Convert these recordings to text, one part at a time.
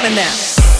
happening now?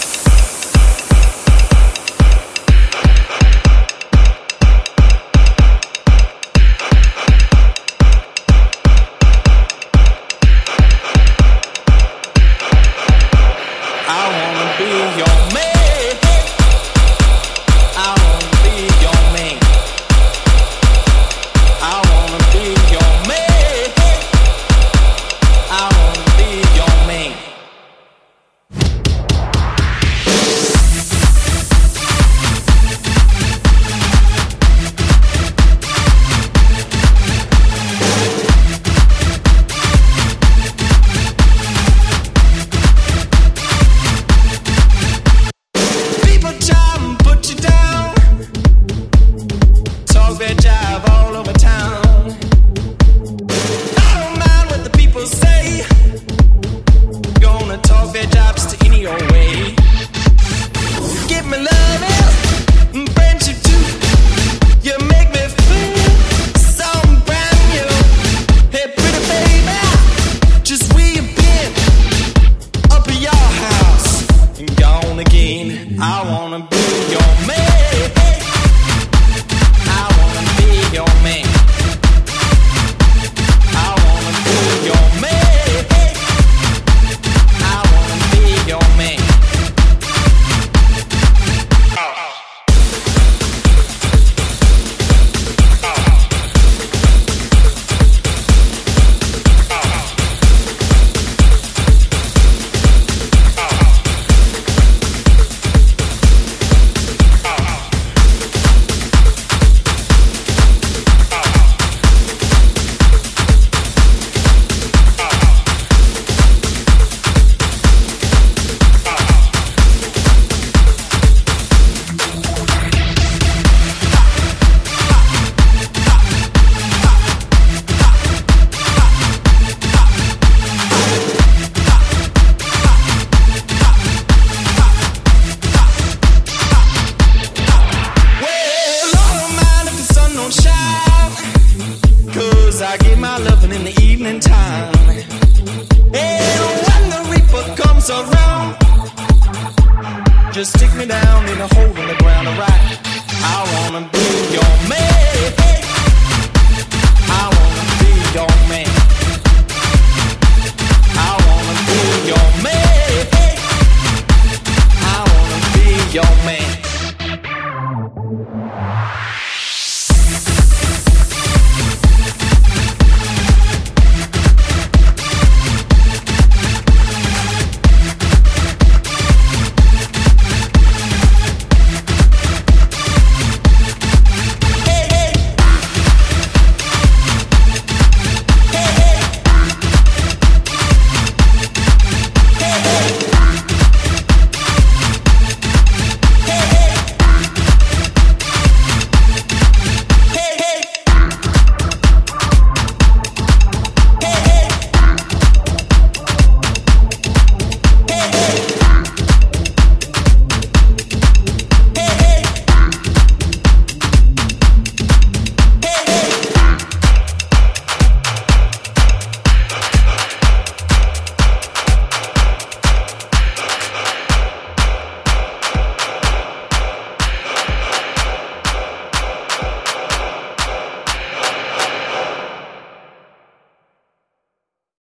I get my loving in the evening time. And when the reaper comes around, just stick me down in a hole in the ground, alright? I wanna be your man. I wanna be your man. I wanna be your man. I wanna be your man.